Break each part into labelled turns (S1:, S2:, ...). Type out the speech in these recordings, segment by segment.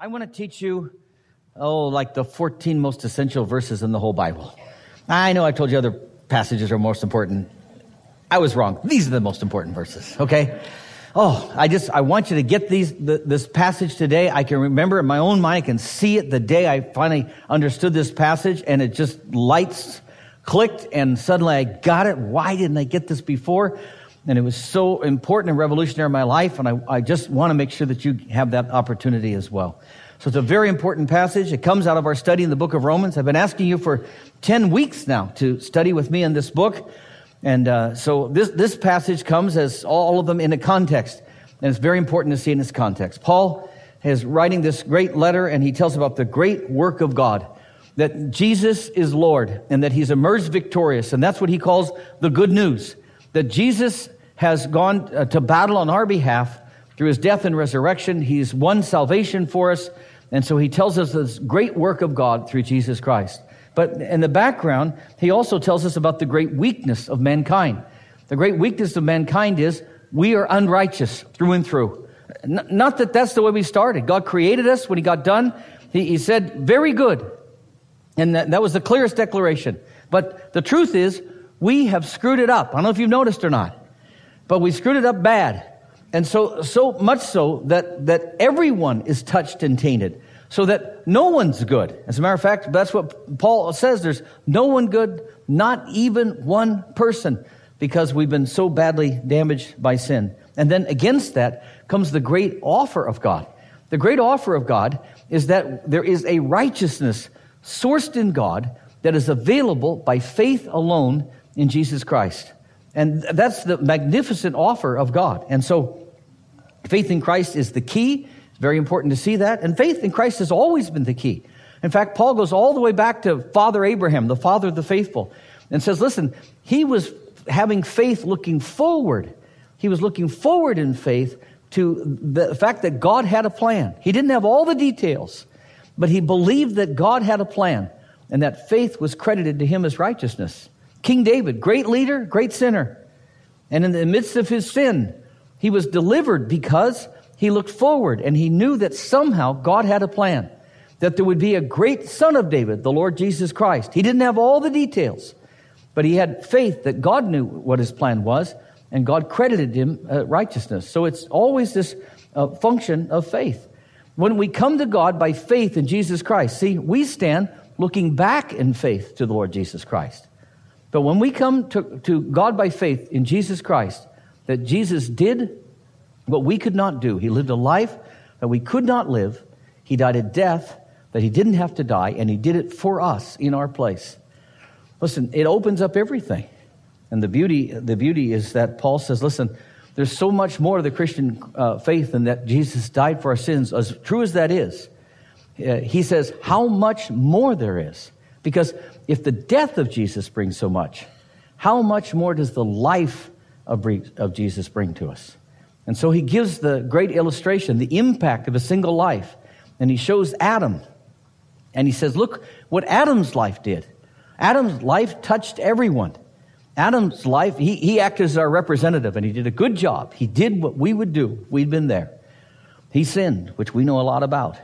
S1: I want to teach you, like the 14 most essential verses in the whole Bible. I know I told you other passages are most important. I was wrong. These are the most important verses, okay? I want you to get this passage today. I can remember in my own mind, I can see it the day I finally understood this passage, and it just lights clicked, and suddenly I got it. Why didn't I get this before? And it was so important and revolutionary in my life, and I just want to make sure that you have that opportunity as well. So it's a very important passage. It comes out of our study in the book of Romans. I've been asking you for 10 weeks now to study with me in this book. And so this passage comes as all of them in a context. And it's very important to see in this context. Paul is writing this great letter, and he tells about the great work of God, that Jesus is Lord, and that he's emerged victorious. And that's what he calls the good news, that Jesus has gone to battle on our behalf through his death and resurrection. He's won salvation for us. And so he tells us this great work of God through Jesus Christ. But in the background, he also tells us about the great weakness of mankind. The great weakness of mankind is we are unrighteous through and through. Not that that's the way we started. God created us. When he got done, he said, very good. And that was the clearest declaration. But the truth is, we have screwed it up. I don't know if you've noticed or not, but we screwed it up bad. And so much so that everyone is touched and tainted, so that no one's good. As a matter of fact, that's what Paul says. There's no one good, not even one person, because we've been so badly damaged by sin. And then against that comes the great offer of God. The great offer of God is that there is a righteousness sourced in God that is available by faith alone in Jesus Christ. And that's the magnificent offer of God. And so faith in Christ is the key. It's very important to see that. And faith in Christ has always been the key. In fact, Paul goes all the way back to Father Abraham, the father of the faithful, and says, listen, he was having faith looking forward. He was looking forward in faith to the fact that God had a plan. He didn't have all the details, but he believed that God had a plan, and that faith was credited to him as righteousness. King David, great leader, great sinner. And in the midst of his sin, he was delivered because he looked forward and he knew that somehow God had a plan, that there would be a great son of David, the Lord Jesus Christ. He didn't have all the details, but he had faith that God knew what his plan was, and God credited him righteousness. So it's always this function of faith. When we come to God by faith in Jesus Christ, see, we stand looking back in faith to the Lord Jesus Christ. But when we come to God by faith in Jesus Christ, that Jesus did what we could not do. He lived a life that we could not live. He died a death that he didn't have to die, and he did it for us in our place. Listen, it opens up everything. And the beauty is that Paul says, listen, there's so much more to the Christian faith than that Jesus died for our sins, as true as that is. He says how much more there is. Because if the death of Jesus brings so much, how much more does the life of Jesus bring to us? And so he gives the great illustration, the impact of a single life. And he shows Adam. And he says, look what Adam's life did. Adam's life touched everyone. Adam's life, he acted as our representative, and he did a good job. He did what we would do. We'd been there. He sinned, which we know a lot about.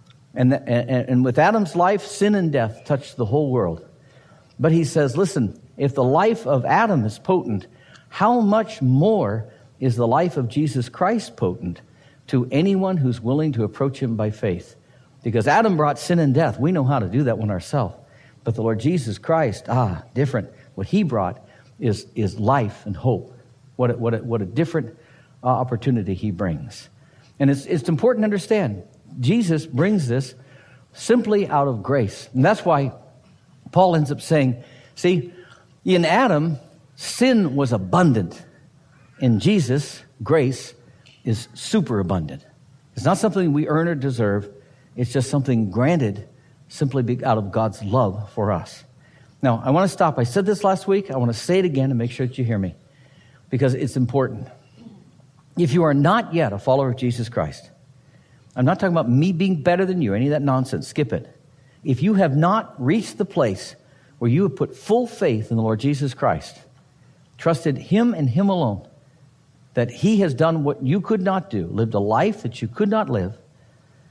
S1: And with Adam's life, sin and death touched the whole world. But he says, listen, if the life of Adam is potent, how much more is the life of Jesus Christ potent to anyone who's willing to approach him by faith? Because Adam brought sin and death. We know how to do that one ourselves. But the Lord Jesus Christ, different. What he brought is life and hope. What a different opportunity he brings. And it's important to understand, Jesus brings this simply out of grace. And that's why Paul ends up saying, see, in Adam, sin was abundant. In Jesus, grace is superabundant. It's not something we earn or deserve. It's just something granted simply out of God's love for us. Now, I want to stop. I said this last week. I want to say it again and make sure that you hear me, because it's important. If you are not yet a follower of Jesus Christ, I'm not talking about me being better than you, any of that nonsense. Skip it. If you have not reached the place where you have put full faith in the Lord Jesus Christ, trusted him and him alone, that he has done what you could not do, lived a life that you could not live,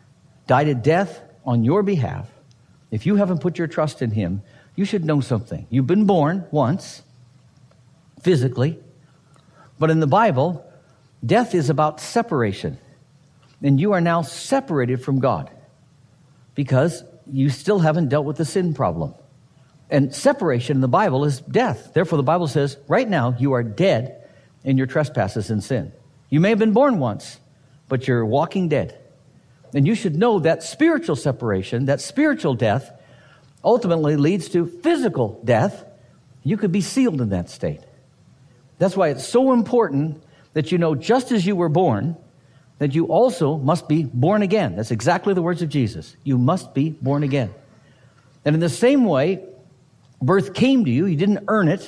S1: died a death on your behalf, if you haven't put your trust in him, you should know something. You've been born once, physically, but in the Bible, death is about separation. And you are now separated from God because you still haven't dealt with the sin problem. And separation in the Bible is death. Therefore, the Bible says, right now, you are dead in your trespasses and sin. You may have been born once, but you're walking dead. And you should know that spiritual separation, that spiritual death, ultimately leads to physical death. You could be sealed in that state. That's why it's so important that you know, just as you were born, that you also must be born again. That's exactly the words of Jesus. You must be born again. And in the same way, birth came to you, you didn't earn it.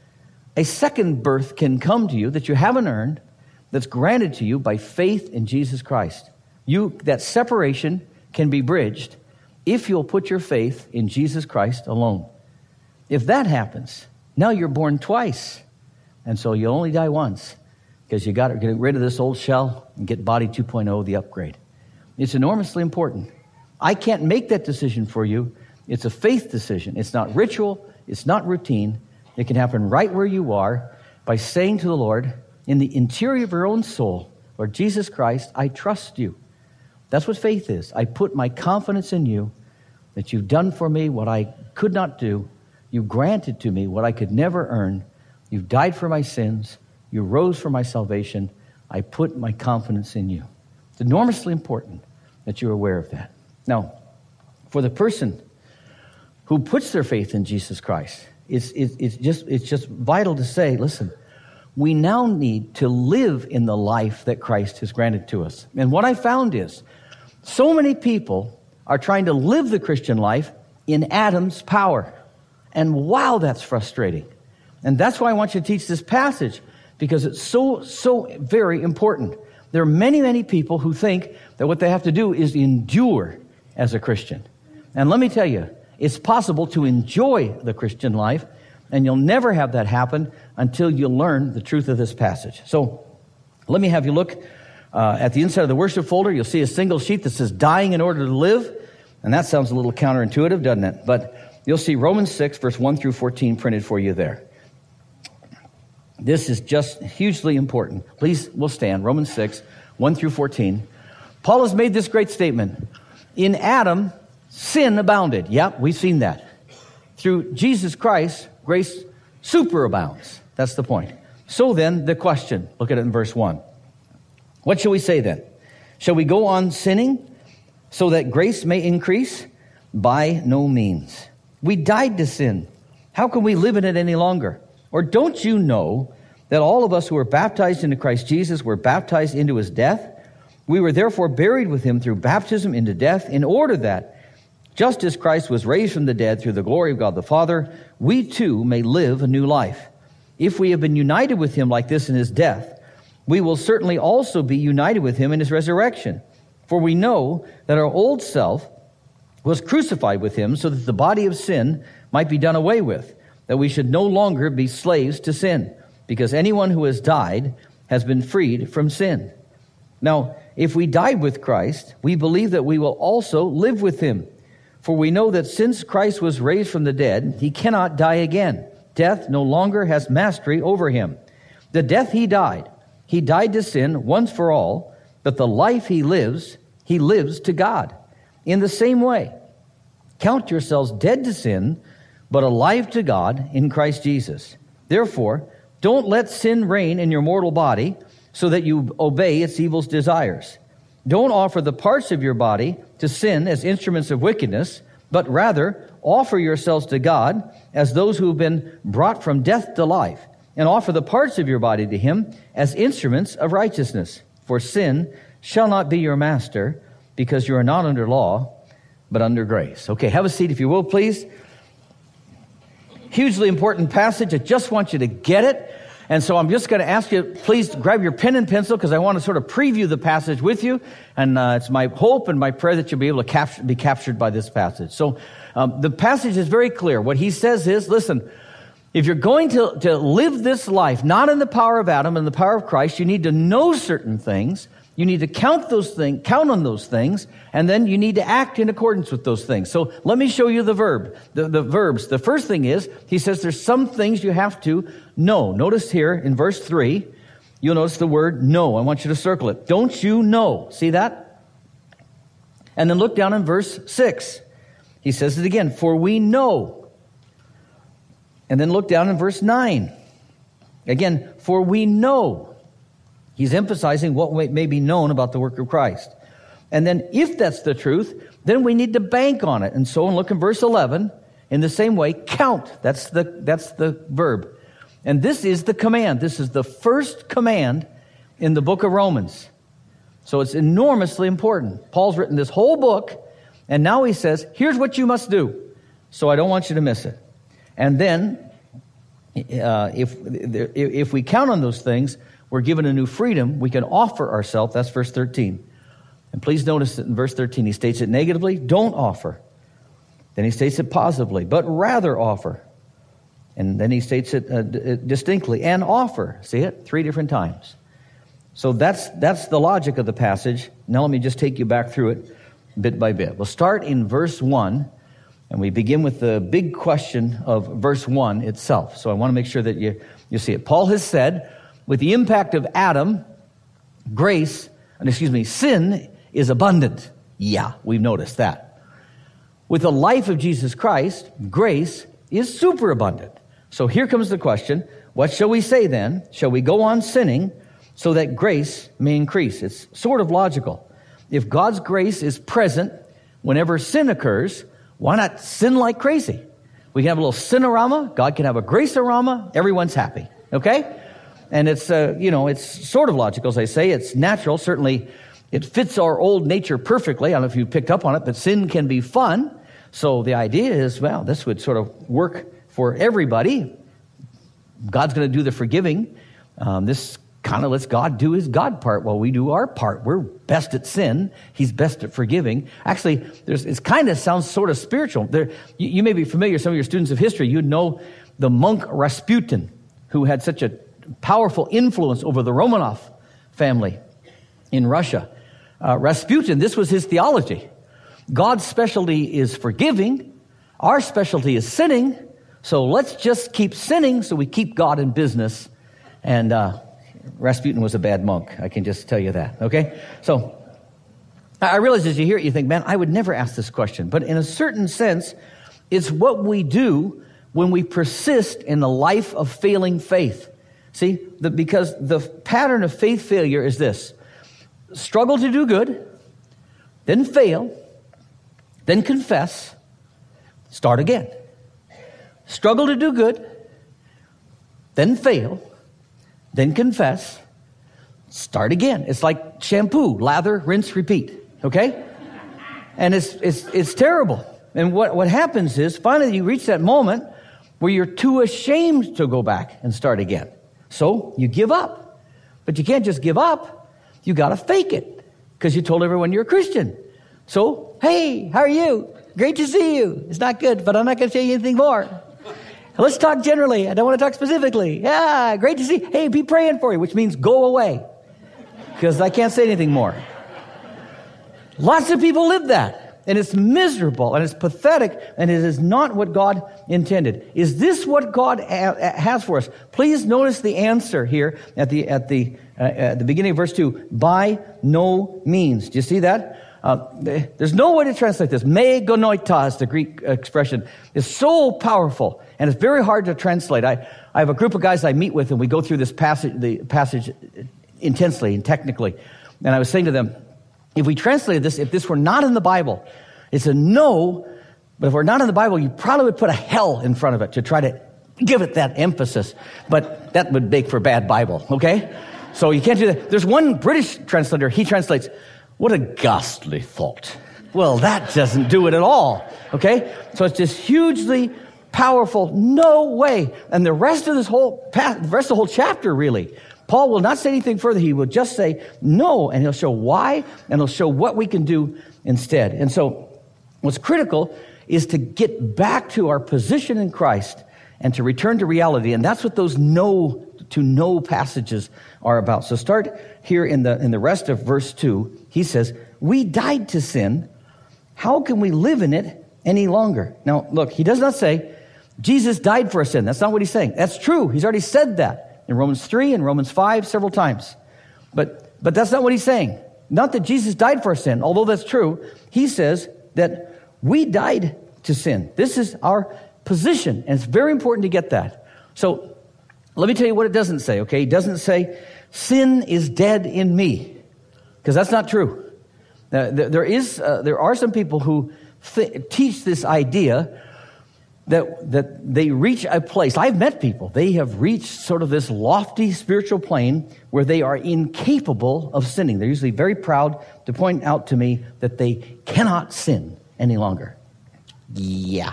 S1: A second birth can come to you that you haven't earned, that's granted to you by faith in Jesus Christ. That separation can be bridged if you'll put your faith in Jesus Christ alone. If that happens, now you're born twice. And so you only die once because you got to get rid of this old shell and get body 2.0, the upgrade. It's enormously important. I can't make that decision for you. It's a faith decision. It's not ritual. It's not routine. It can happen right where you are by saying to the Lord in the interior of your own soul, Lord Jesus Christ, I trust you. That's what faith is. I put my confidence in you that you've done for me what I could not do. You granted to me what I could never earn. You've died for my sins. You rose for my salvation. I put my confidence in you. It's enormously important that you're aware of that. Now, for the person who puts their faith in Jesus Christ, it's just vital to say, listen, we now need to live in the life that Christ has granted to us. And what I found is, so many people are trying to live the Christian life in Adam's power. And wow, that's frustrating. And that's why I want you to teach this passage, because it's so very important. There are many, many people who think that what they have to do is endure as a Christian. And let me tell you, it's possible to enjoy the Christian life, and you'll never have that happen until you learn the truth of this passage. So let me have you look at the inside of the worship folder. You'll see a single sheet that says dying in order to live. And that sounds a little counterintuitive, doesn't it? But you'll see Romans 6, verse 1 through 14 printed for you there. This is just hugely important. Please, we'll stand. Romans 6, 1 through 14. Paul has made this great statement. In Adam, sin abounded. Yep, we've seen that. Through Jesus Christ, grace superabounds. That's the point. So then, the question. Look at it in verse 1. What shall we say then? Shall we go on sinning so that grace may increase? By no means. We died to sin. How can we live in it any longer? Or don't you know that all of us who were baptized into Christ Jesus were baptized into his death? We were therefore buried with him through baptism into death, in order that, just as Christ was raised from the dead through the glory of God the Father, we too may live a new life. If we have been united with him like this in his death, we will certainly also be united with him in his resurrection. For we know that our old self was crucified with him so that the body of sin might be done away with, that we should no longer be slaves to sin, because anyone who has died has been freed from sin. Now, if we died with Christ, we believe that we will also live with him. For we know that since Christ was raised from the dead, he cannot die again. Death no longer has mastery over him. The death he died to sin once for all, but the life he lives to God. In the same way, count yourselves dead to sin, but alive to God in Christ Jesus. Therefore, don't let sin reign in your mortal body, so that you obey its evil desires. Don't offer the parts of your body to sin as instruments of wickedness, but rather offer yourselves to God as those who have been brought from death to life, and offer the parts of your body to him as instruments of righteousness. For sin shall not be your master, because you are not under law, but under grace. Okay, have a seat if you will, please. Hugely important passage. I just want you to get it. And so I'm just going to ask you, please grab your pen and pencil, because I want to sort of preview the passage with you. And it's my hope and my prayer that you'll be able to be captured by this passage. So the passage is very clear. What he says is, listen, if you're going to live this life, not in the power of Adam, in the power of Christ, you need to know certain things. You need to count on those things, and then you need to act in accordance with those things. So let me show you the verbs. The first thing is, he says there's some things you have to know. Notice here in verse 3, you'll notice the word know. I want you to circle it. Don't you know? See that? And then look down in verse 6. He says it again, for we know. And then look down in verse 9. Again, for we know. He's emphasizing what may be known about the work of Christ. And then if that's the truth, then we need to bank on it. And so look in verse 11. In the same way, count. That's the verb. And this is the command. This is the first command in the book of Romans. So it's enormously important. Paul's written this whole book, and now he says, here's what you must do. So I don't want you to miss it. And then, if we count on those things, we're given a new freedom. We can offer ourselves. That's verse 13. And please notice that in verse 13, he states it negatively, don't offer. Then he states it positively, but rather offer. And then he states it distinctly, and offer. See it? 3 different times. So that's the logic of the passage. Now let me just take you back through it bit by bit. We'll start in verse 1, and we begin with the big question of verse 1 itself. So I want to make sure that you see it. Paul has said, with the impact of Adam, sin is abundant. Yeah, we've noticed that. With the life of Jesus Christ, grace is superabundant. So here comes the question, what shall we say then? Shall we go on sinning so that grace may increase? It's sort of logical. If God's grace is present whenever sin occurs, why not sin like crazy? We can have a little sin-orama. God can have a grace-orama. Everyone's happy. Okay? And it's, it's sort of logical, as I say. It's natural. Certainly, it fits our old nature perfectly. I don't know if you picked up on it, but sin can be fun. So the idea is, well, this would sort of work for everybody. God's going to do the forgiving. This kind of lets God do his God part while we do our part. We're best at sin. He's best at forgiving. Actually, it kind of sounds sort of spiritual. You may be familiar, some of your students of history, you'd know the monk Rasputin, who had such a powerful influence over the Romanov family in Russia. Rasputin, this was his theology. God's specialty is forgiving. Our specialty is sinning. So let's just keep sinning so we keep God in business. And Rasputin was a bad monk. I can just tell you that. Okay? So I realize as you hear it, you think, man, I would never ask this question. But in a certain sense, it's what we do when we persist in the life of failing faith. See, because the pattern of faith failure is this. Struggle to do good, then fail, then confess, start again. Struggle to do good, then fail, then confess, start again. It's like shampoo, lather, rinse, repeat. Okay? And it's terrible. And what happens is, finally you reach that moment where you're too ashamed to go back and start again. So you give up. But you can't just give up. You got to fake it because you told everyone you're a Christian. So, hey, how are you? Great to see you. It's not good, but I'm not going to tell you anything more. Let's talk generally. I don't want to talk specifically. Yeah, great to see you. Hey, be praying for you, which means go away because I can't say anything more. Lots of people live that. And it's miserable, and it's pathetic, and it is not what God intended. Is this what God has for us? Please notice the answer here at the beginning of verse 2. By no means. Do you see that? There's no way to translate this. Me gonoitas, the Greek expression, is so powerful, and it's very hard to translate. I have a group of guys I meet with, and we go through this passage intensely and technically. And I was saying to them, if we translated this, if this were not in the Bible, it's a no, but if we're not in the Bible, you probably would put a hell in front of it to try to give it that emphasis. But that would make for bad Bible, okay? So you can't do that. There's one British translator, he translates, what a ghastly thought. Well, that doesn't do it at all, okay? So it's just hugely powerful, no way. And the rest of the whole chapter, really, Paul will not say anything further. He will just say no, and he'll show why, and he'll show what we can do instead. And so what's critical is to get back to our position in Christ and to return to reality. And that's what those no to know passages are about. So start here in the rest of verse 2. He says, we died to sin. How can we live in it any longer? Now, look, he does not say, Jesus died for our sin. That's not what he's saying. That's true. He's already said that in Romans 3 and Romans 5 several times. But that's not what he's saying. Not that Jesus died for our sin, although that's true. He says that we died to sin. This is our position, and it's very important to get that. So let me tell you what it doesn't say, okay? It doesn't say, sin is dead in me, because that's not true. There are some people who teach this idea that they reach a place. I've met people. They have reached sort of this lofty spiritual plane where they are incapable of sinning. They're usually very proud to point out to me that they cannot sin any longer. Yeah.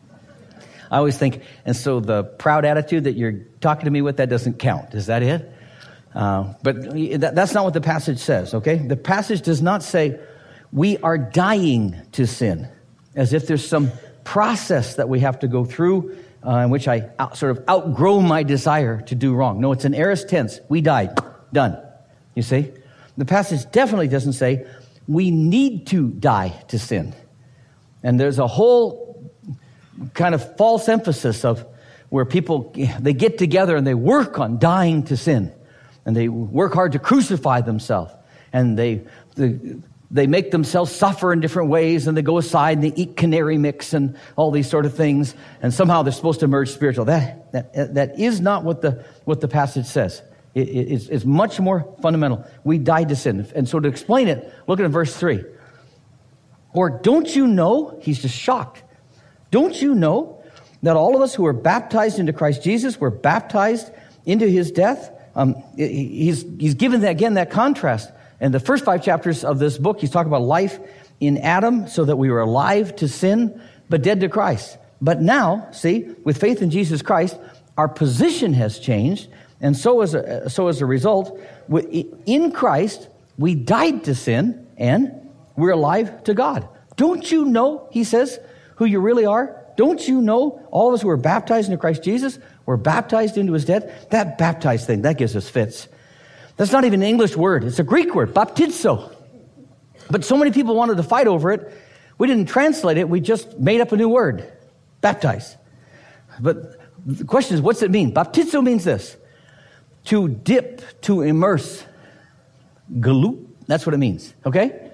S1: I always think, and so the proud attitude that you're talking to me with, that doesn't count. Is that it? But that's not what the passage says, okay? The passage does not say we are dying to sin, as if there's some process that we have to go through in which I sort of outgrow my desire to do wrong. No, it's an aorist tense. We died. Done. You see? The passage definitely doesn't say we need to die to sin. And there's a whole kind of false emphasis of where people, they get together and they work on dying to sin. And they work hard to crucify themselves. And they make themselves suffer in different ways, and they go aside and they eat canary mix and all these sort of things, and somehow they're supposed to emerge spiritual. That is not what the passage says. It's much more fundamental. We died to sin. And so to explain it, look at verse 3. Or don't you know, he's just shocked. Don't you know that all of us who were baptized into Christ Jesus were baptized into his death? He's given that contrast. In the first 5 chapters of this book, he's talking about life in Adam, so that we were alive to sin, but dead to Christ. But now, see, with faith in Jesus Christ, our position has changed, and so as a result, in Christ, we died to sin, and we're alive to God. Don't you know, he says, who you really are? Don't you know all of us who were baptized into Christ Jesus were baptized into his death? That baptized thing, that gives us fits. That's not even an English word. It's a Greek word, baptizo. But so many people wanted to fight over it. We didn't translate it. We just made up a new word, baptize. But the question is, what's it mean? Baptizo means this: to dip, to immerse. Galup, that's what it means, okay?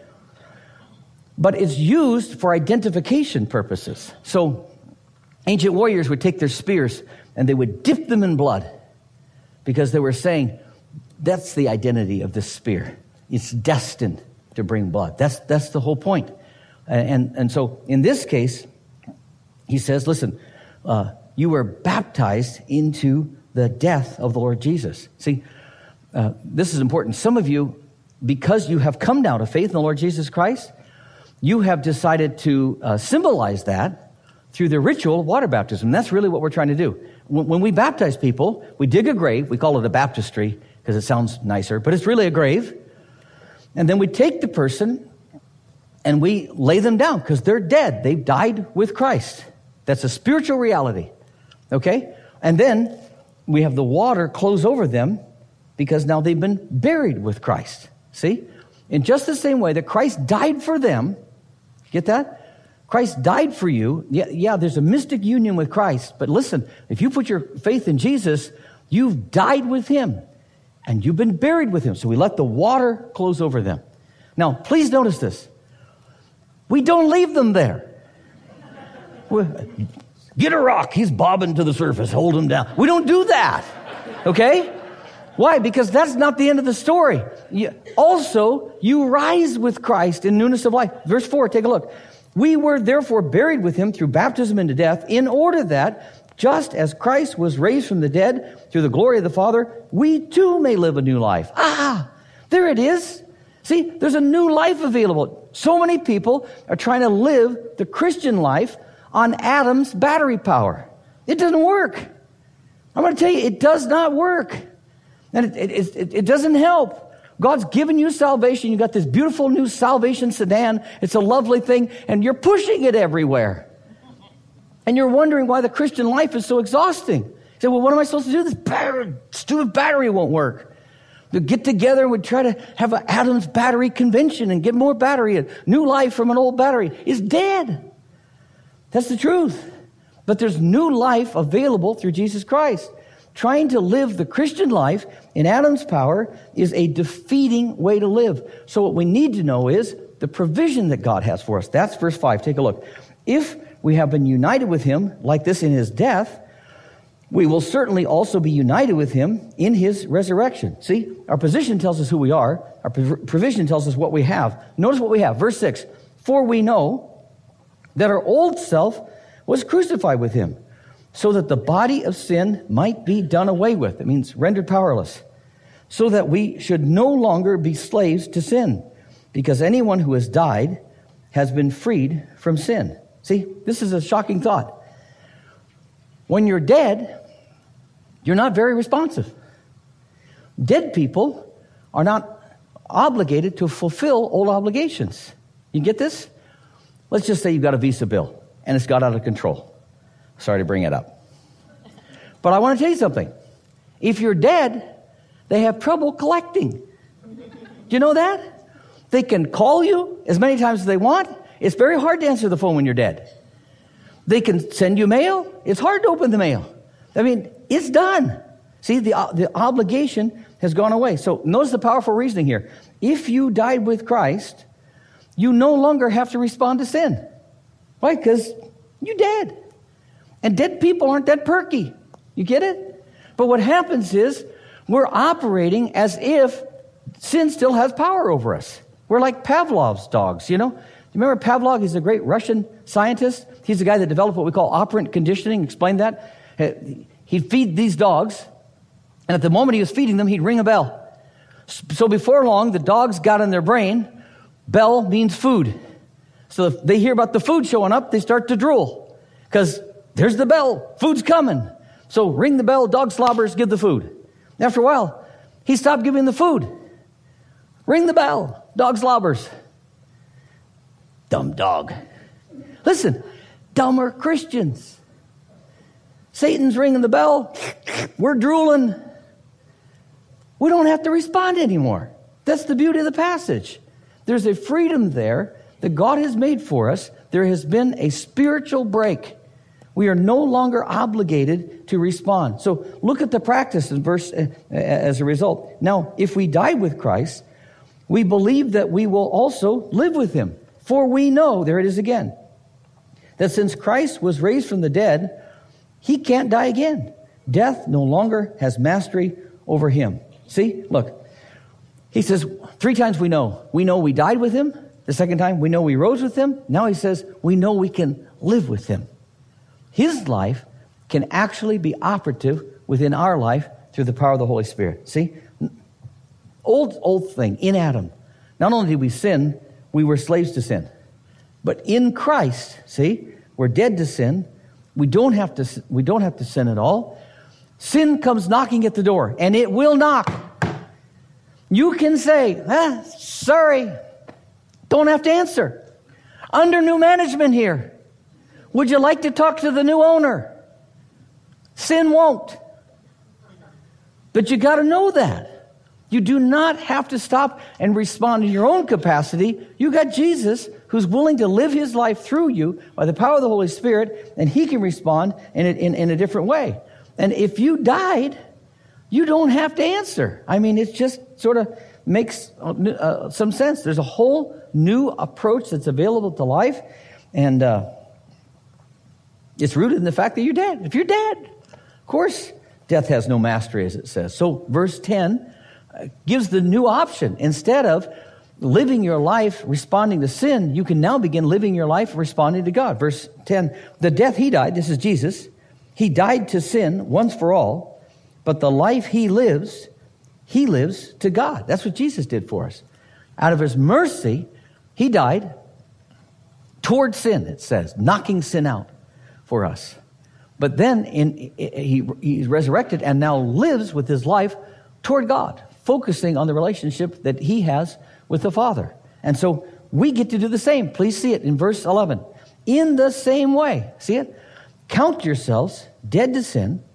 S1: But it's used for identification purposes. So ancient warriors would take their spears and they would dip them in blood because they were saying, that's the identity of this spear. It's destined to bring blood. That's the whole point. And so in this case, he says, listen, you were baptized into the death of the Lord Jesus. See, this is important. Some of you, because you have come now to faith in the Lord Jesus Christ, you have decided to symbolize that through the ritual of water baptism. That's really what we're trying to do. When we baptize people, we dig a grave. We call it a baptistry because it sounds nicer, but it's really a grave. And then we take the person and we lay them down because they're dead. They've died with Christ. That's a spiritual reality. Okay? And then we have the water close over them because now they've been buried with Christ. See? In just the same way that Christ died for them, get that? Christ died for you. Yeah, there's a mystic union with Christ. But listen, if you put your faith in Jesus, you've died with him. And you've been buried with him. So we let the water close over them. Now, please notice this. We don't leave them there. Get a rock. He's bobbing to the surface. Hold him down. We don't do that. Okay? Why? Because that's not the end of the story. Also, you rise with Christ in newness of life. Verse 4, take a look. We were therefore buried with him through baptism into death, in order that, just as Christ was raised from the dead through the glory of the Father, we too may live a new life. There it is. See, there's a new life available. So many people are trying to live the Christian life on Adam's battery power. It doesn't work. I'm going to tell you, it does not work. And it doesn't help. God's given you salvation. You got this beautiful new salvation sedan. It's a lovely thing, and you're pushing it everywhere. And you're wondering why the Christian life is so exhausting. You say, well, what am I supposed to do? This stupid battery won't work. We'd get together and we'd try to have an Adam's battery convention and get more battery. A new life from an old battery is dead. That's the truth. But there's new life available through Jesus Christ. Trying to live the Christian life in Adam's power is a defeating way to live. So what we need to know is the provision that God has for us. That's verse 5. Take a look. If we have been united with him like this in his death, we will certainly also be united with him in his resurrection. See, our position tells us who we are. Our provision tells us what we have. Notice what we have. Verse 6. For we know that our old self was crucified with him, so that the body of sin might be done away with. It means rendered powerless. So that we should no longer be slaves to sin, because anyone who has died has been freed from sin. See, this is a shocking thought. When you're dead, you're not very responsive. Dead people are not obligated to fulfill old obligations. You get this? Let's just say you've got a Visa bill and it's got out of control. Sorry to bring it up. But I want to tell you something. If you're dead, they have trouble collecting. Do you know that? They can call you as many times as they want. It's very hard to answer the phone when you're dead. They can send you mail. It's hard to open the mail. I mean, it's done. See, the obligation has gone away. So notice the powerful reasoning here. If you died with Christ, you no longer have to respond to sin. Why? Because you're dead. And dead people aren't that perky. You get it? But what happens is we're operating as if sin still has power over us. We're like Pavlov's dogs, you know? You remember Pavlov? He's a great Russian scientist. He's the guy that developed what we call operant conditioning. Explain that. He'd feed these dogs, and at the moment he was feeding them, he'd ring a bell. So before long, the dogs got in their brain, bell means food. So if they hear about the food showing up, they start to drool. Because there's the bell, food's coming. So ring the bell, dog slobbers, give the food. After a while, he stopped giving the food. Ring the bell, dog slobbers. Dumb dog. Listen, dumber Christians. Satan's ringing the bell. We're drooling. We don't have to respond anymore. That's the beauty of the passage. There's a freedom there that God has made for us. There has been a spiritual break. We are no longer obligated to respond. So look at the practice in verse as a result. Now, if we died with Christ, we believe that we will also live with him. For we know, there it is again, that since Christ was raised from the dead, he can't die again. Death no longer has mastery over him. See, look. He says, 3 times we know. We know we died with him. The second time, we know we rose with him. Now he says, we know we can live with him. His life can actually be operative within our life through the power of the Holy Spirit. See? Old thing, in Adam. Not only did we sin, we were slaves to sin. But in Christ, see, we're dead to sin. We don't have to sin at all. Sin comes knocking at the door, and it will knock. You can say, sorry, don't have to answer. Under new management here. Would you like to talk to the new owner? Sin won't. But you got to know that. You do not have to stop and respond in your own capacity. You got Jesus who's willing to live his life through you by the power of the Holy Spirit, and he can respond in a different way. And if you died, you don't have to answer. I mean, it just sort of makes some sense. There's a whole new approach that's available to life, and it's rooted in the fact that you're dead. If you're dead, of course, death has no mastery, as it says. So verse 10 gives the new option. Instead of living your life responding to sin, you can now begin living your life responding to God. Verse 10, the death he died, this is Jesus, he died to sin once for all, but the life he lives to God. That's what Jesus did for us. Out of his mercy, he died toward sin, it says, knocking sin out for us. But then he's resurrected and now lives with his life toward God, focusing on the relationship that he has with the Father. And so we get to do the same. Please see it in verse 11. In the same way, see it? Count yourselves dead to sin,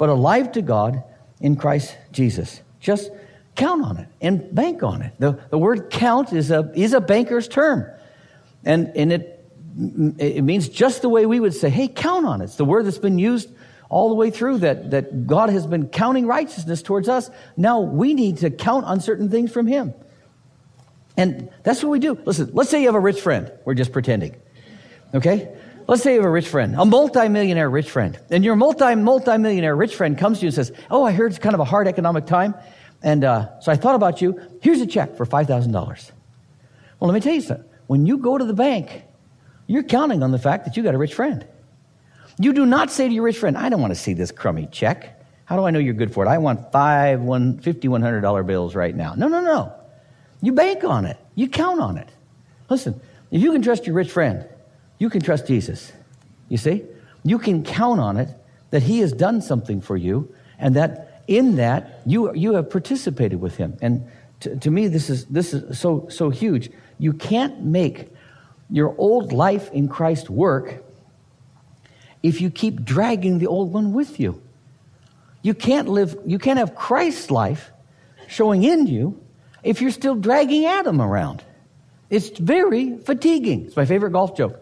S1: but alive to God in Christ Jesus. Just count on it and bank on it. The word count is a banker's term. And it means just the way we would say, hey, count on it. It's the word that's been used all the way through that God has been counting righteousness towards us. Now we need to count on certain things from him. And that's what we do. Listen, let's say you have a rich friend. We're just pretending. Okay? Let's say you have a rich friend, a multimillionaire rich friend. And your multimillionaire rich friend comes to you and says, oh, I heard it's kind of a hard economic time. And so I thought about you. Here's a check for $5,000. Well, let me tell you something. When you go to the bank, you're counting on the fact that you got a rich friend. You do not say to your rich friend, I don't want to see this crummy check. How do I know you're good for it? I want $100 bills right now. No. You bank on it. You count on it. Listen, if you can trust your rich friend, you can trust Jesus. You see? You can count on it that he has done something for you, and that in that you have participated with him. And to me, this is so huge. You can't make your old life in Christ work if you keep dragging the old one with you. You can't have Christ's life showing in you if you're still dragging Adam around. It's very fatiguing. It's my favorite golf joke.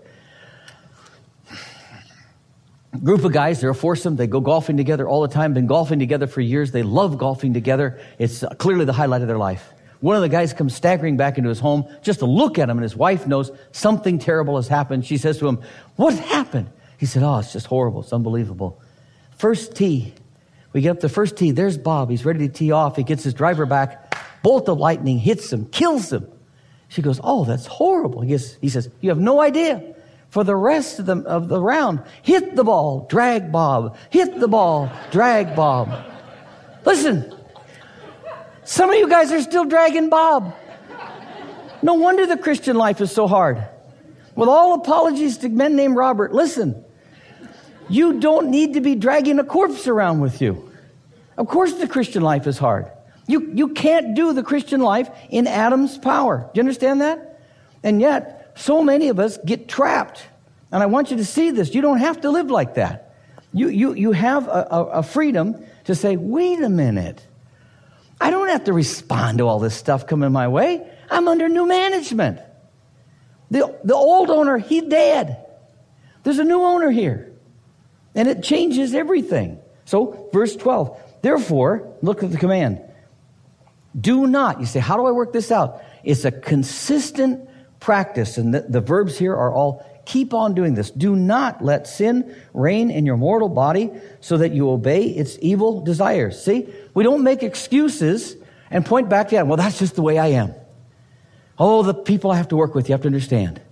S1: Group of guys, they're a foursome. They go golfing together all the time, been golfing together for years. They love golfing together. It's clearly the highlight of their life. One of the guys comes staggering back into his home just to look at him, and his wife knows something terrible has happened. She says to him, what happened? He said, oh, it's just horrible. It's unbelievable. First tee. We get up to first tee. There's Bob. He's ready to tee off. He gets his driver back. Bolt of lightning hits him, kills him. She goes, oh, that's horrible. He says, you have no idea. For the rest of the round, hit the ball, drag Bob. Hit the ball, drag Bob. Listen, some of you guys are still dragging Bob. No wonder the Christian life is so hard. With all apologies to men named Robert, listen, you don't need to be dragging a corpse around with you. Of course the Christian life is hard. You can't do the Christian life in Adam's power. Do you understand that? And yet, so many of us get trapped. And I want you to see this. You don't have to live like that. You have a freedom to say, wait a minute. I don't have to respond to all this stuff coming my way. I'm under new management. The old owner, he's dead. There's a new owner here. And it changes everything. So, verse 12. Therefore, look at the command. Do not. You say, how do I work this out? It's a consistent practice. And the verbs here are all keep on doing this. Do not let sin reign in your mortal body so that you obey its evil desires. See, we don't make excuses and point back to that. Well, that's just the way I am. Oh, the people I have to work with, you have to understand.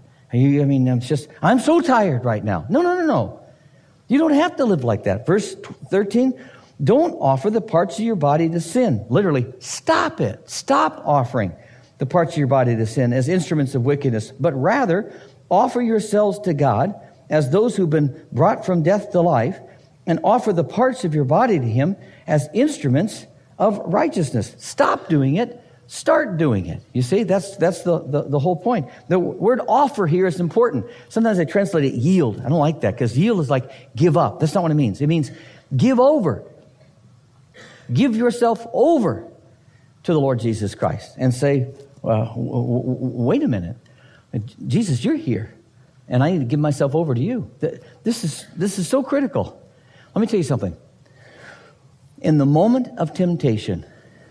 S1: I'm so tired right now. No. You don't have to live like that. Verse 13, don't offer the parts of your body to sin. Literally, stop it. Stop offering the parts of your body to sin as instruments of wickedness, but rather offer yourselves to God as those who've been brought from death to life, and offer the parts of your body to him as instruments of righteousness. Stop doing it. Start doing it. You see, that's the whole point. The word offer here is important. Sometimes I translate it yield. I don't like that because yield is like give up. That's not what it means. It means give over. Give yourself over to the Lord Jesus Christ and say, well, wait a minute. Jesus, you're here, and I need to give myself over to you. This is so critical. Let me tell you something. In the moment of temptation,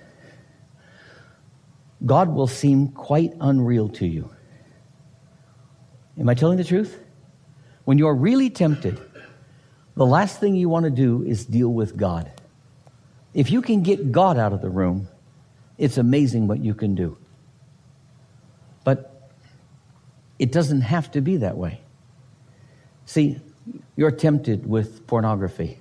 S1: God will seem quite unreal to you. Am I telling the truth? When you're really tempted, the last thing you want to do is deal with God. If you can get God out of the room, it's amazing what you can do. But it doesn't have to be that way. See, you're tempted with pornography.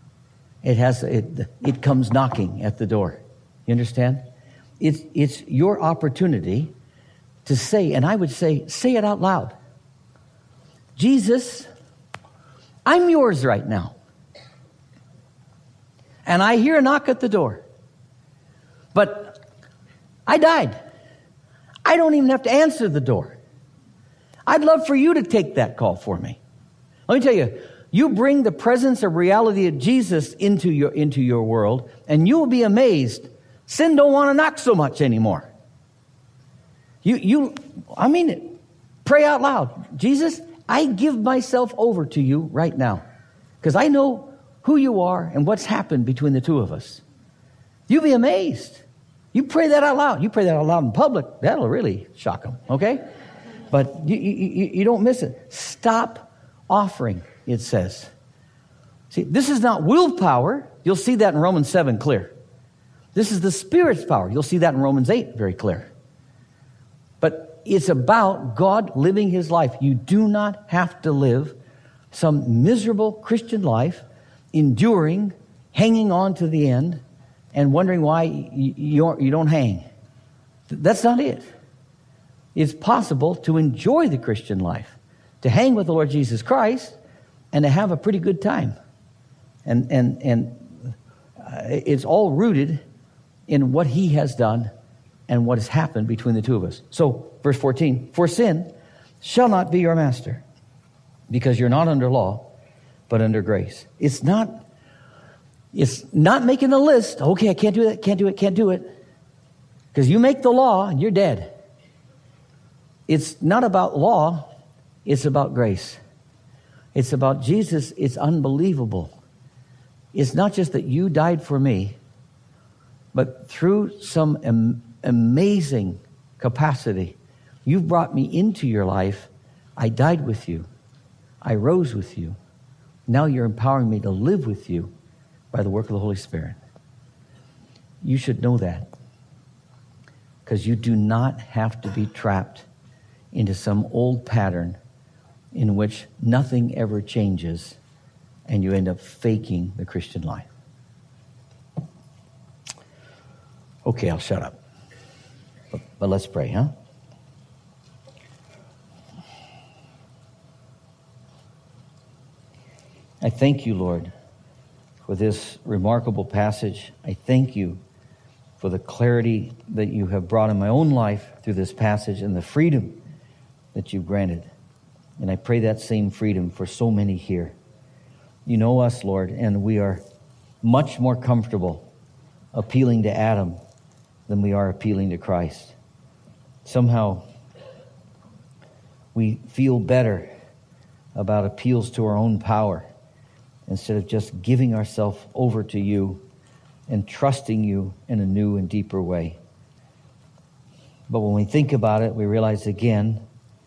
S1: It comes knocking at the door. You understand? It's your opportunity to say, and I would say it out loud. Jesus, I'm yours right now. And I hear a knock at the door. But I died. I don't even have to answer the door. I'd love for you to take that call for me. Let me tell you, You bring the presence of reality of Jesus into your world, and you will be amazed. Sin don't want to knock so much anymore. I mean it. Pray out loud. Jesus, I give myself over to you right now, because I know who you are and what's happened between the two of us. You'll be amazed. You pray that out loud. You pray that out loud in public. That'll really shock them, okay? But you don't miss it. Stop offering, it says. See, this is not willpower. You'll see that in Romans 7 clear. This is the Spirit's power. You'll see that in Romans 8 very clear. But it's about God living his life. You do not have to live some miserable Christian life, enduring, hanging on to the end, and wondering why you don't hang. That's not it. It's possible to enjoy the Christian life, to hang with the Lord Jesus Christ, and to have a pretty good time. And it's all rooted in what he has done and what has happened between the two of us. So, verse 14, for sin shall not be your master, because you're not under law, but under grace. It's not making a list. Okay, I can't do it, can't do it. Because you make the law and you're dead. It's not about law, it's about grace. It's about Jesus. It's unbelievable. It's not just that you died for me, but through some amazing capacity, you've brought me into your life. I died with you. I rose with you. Now you're empowering me to live with you by the work of the Holy Spirit. You should know that, because you do not have to be trapped into some old pattern in which nothing ever changes and you end up faking the Christian life. Okay, I'll shut up. But let's pray, huh? I thank you, Lord, for this remarkable passage. I thank you for the clarity that you have brought in my own life through this passage and the freedom that you've granted. And I pray that same freedom for so many here. You know us, Lord, and we are much more comfortable appealing to Adam than we are appealing to Christ. Somehow we feel better about appeals to our own power instead of just giving ourselves over to you and trusting you in a new and deeper way. But when we think about it, we realize again,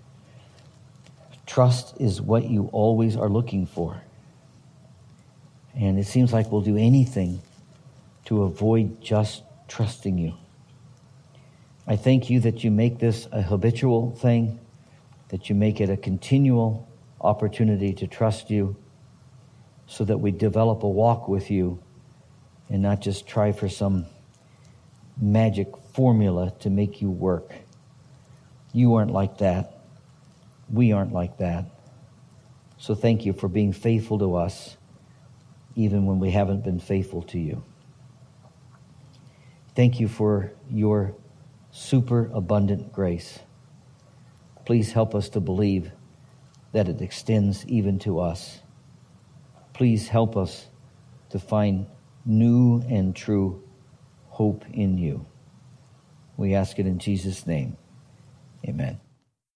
S1: trust is what you always are looking for. And it seems like we'll do anything to avoid just trusting you. I thank you that you make this a habitual thing, that you make it a continual opportunity to trust you, so that we develop a walk with you and not just try for some magic formula to make you work. You aren't like that. We aren't like that. So thank you for being faithful to us, even when we haven't been faithful to you. Thank you for your super abundant grace. Please help us to believe that it extends even to us. Please help us to find new and true hope in you. We ask it in Jesus' name. Amen.